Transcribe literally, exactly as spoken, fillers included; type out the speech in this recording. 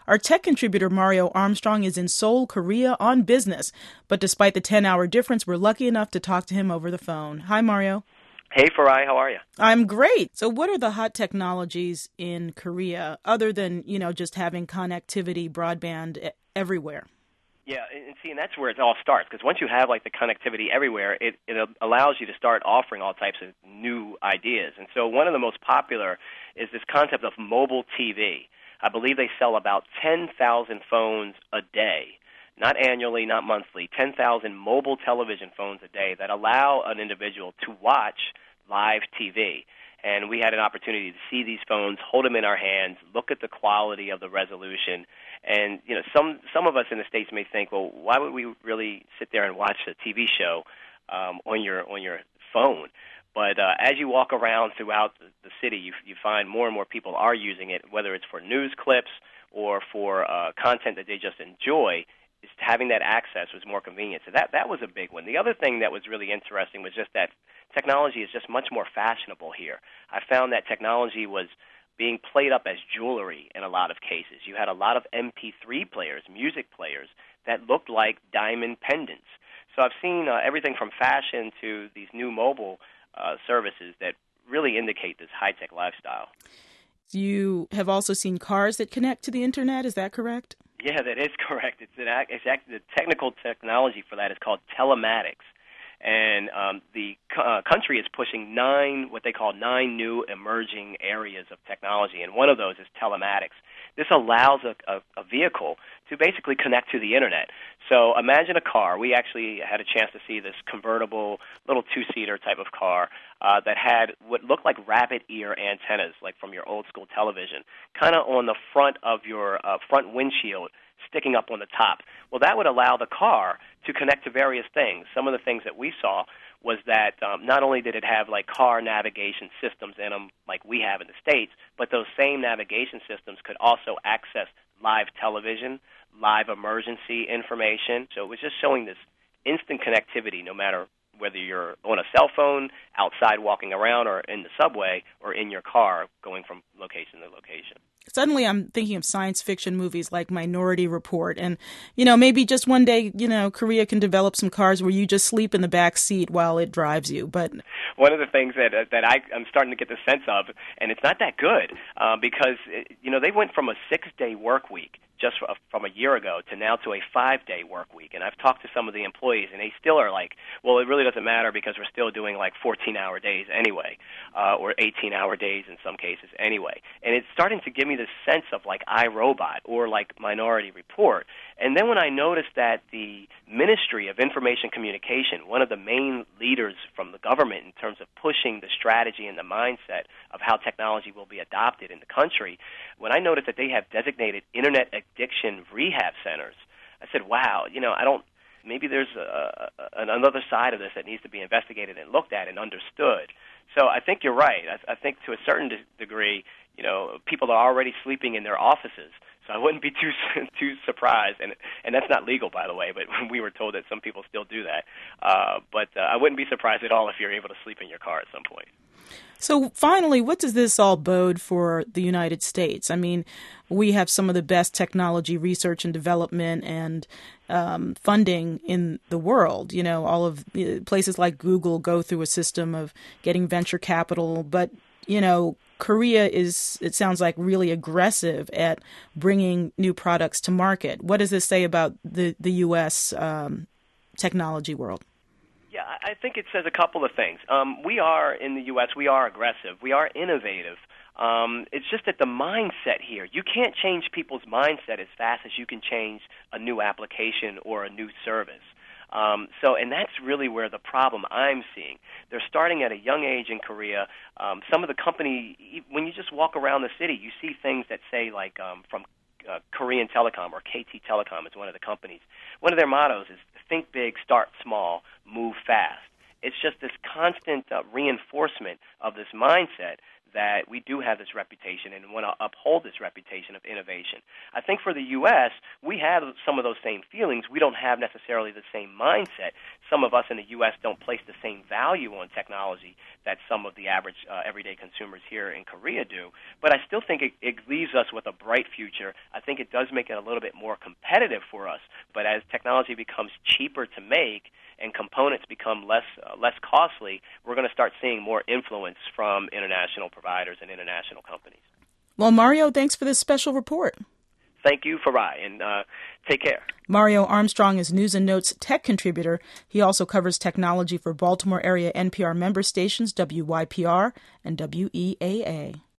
Our tech contributor, Mario Armstrong, is in Seoul, Korea on business. But despite the ten-hour difference, we're lucky enough to talk to him over the phone. Hi, Mario. Hey, Farai, how are you? I'm great. So what are the hot technologies in Korea, other than, you know, just having connectivity, broadband everywhere? Yeah, and see, and that's where it all starts, because once you have, like, the connectivity everywhere, it, it allows you to start offering all types of new ideas. And so one of the most popular is this concept of mobile T V. I believe they sell about ten thousand phones a day, not annually, not monthly, ten thousand mobile television phones a day that allow an individual to watch live T V. And we had an opportunity to see these phones, hold them in our hands, look at the quality of the resolution. And, you know, some some of us in the States may think, well, why would we really sit there and watch a T V show um, on your on your phone? But uh, as you walk around throughout the, the city, you, you find more and more people are using it, whether it's for news clips or for uh, content that they just enjoy. Is having that access was more convenient. So that that was a big one. The other thing that was really interesting was just that technology is just much more fashionable here. I found that technology was being played up as jewelry in a lot of cases. You had a lot of M P three players, music players, that looked like diamond pendants. So I've seen uh, everything from fashion to these new mobile uh, services that really indicate this high-tech lifestyle. You have also seen cars that connect to the Internet, is that correct? Yeah, that is correct. It's, an, it's actually, the technical technology for that is called telematics. And um, the uh, country is pushing nine, what they call nine new emerging areas of technology, and one of those is telematics. This allows a, a, a vehicle to basically connect to the Internet. So imagine a car. We actually had a chance to see this convertible little two-seater type of car uh, that had what looked like rabbit ear antennas, like from your old-school television, kind of on the front of your uh, front windshield, sticking up on the top. Well, that would allow the car to connect to various things. Some of the things that we saw was that um, not only did it have like car navigation systems in them like we have in the States, but those same navigation systems could also access live television, live emergency information. So it was just showing this instant connectivity no matter whether you're on a cell phone, outside walking around, or in the subway, or in your car going from location to location. Suddenly I'm thinking of science fiction movies like Minority Report. And, you know, maybe just one day, you know, Korea can develop some cars where you just sleep in the back seat while it drives you. But one of the things that uh, that I, I'm starting to get the sense of, and it's not that good, uh, because, you know, they went from a six-day work week just from a year ago to now to a five-day work week. And I've talked to some of the employees, and they still are like, well, it really doesn't matter because we're still doing like fourteen-hour days anyway, uh, or eighteen-hour days in some cases anyway. And it's starting to give me this sense of like iRobot or like Minority Report. And then when I noticed that the Ministry of Information Communication, one of the main leaders from the government in terms of pushing the strategy and the mindset of how technology will be adopted in the country, when I noticed that they have designated Internet addiction rehab centers, I said, wow, you know, I don't, maybe there's a, a, another side of this that needs to be investigated and looked at and understood. So I think you're right. I, I think to a certain de- degree, you know, people are already sleeping in their offices. So I wouldn't be too too surprised, and and that's not legal, by the way. But we were told that some people still do that. Uh, but uh, I wouldn't be surprised at all if you're able to sleep in your car at some point. So finally, what does this all bode for the United States? I mean, we have some of the best technology research and development and um, funding in the world. You know, all of uh, places like Google go through a system of getting venture capital, but you know, Korea is, it sounds like, really aggressive at bringing new products to market. What does this say about the, the U S um, technology world? Yeah, I think it says a couple of things. Um, we are, in the U S, we are aggressive. We are innovative. Um, it's just that the mindset here, you can't change people's mindset as fast as you can change a new application or a new service. Um, so, and that's really where the problem I'm seeing. They're starting at a young age in Korea. Um, some of the company, when you just walk around the city, you see things that say like um, from uh, Korean Telecom, or K T Telecom is one of the companies. One of their mottos is think big, start small, move fast. It's just this constant uh, reinforcement of this mindset that we do have this reputation and want to uphold this reputation of innovation. I think for the U S, we have some of those same feelings. We don't have necessarily the same mindset. Some of us in the U S don't place the same value on technology that some of the average uh, everyday consumers here in Korea do. But I still think it, it leaves us with a bright future. I think it does make it a little bit more competitive for us. But as technology becomes cheaper to make and components become less uh, less costly, we're going to start seeing more influence from international providers and international companies. Well, Mario, thanks for this special report. Thank you, Farai, and uh, take care. Mario Armstrong is News and Notes tech contributor. He also covers technology for Baltimore area N P R member stations W Y P R and W E A A.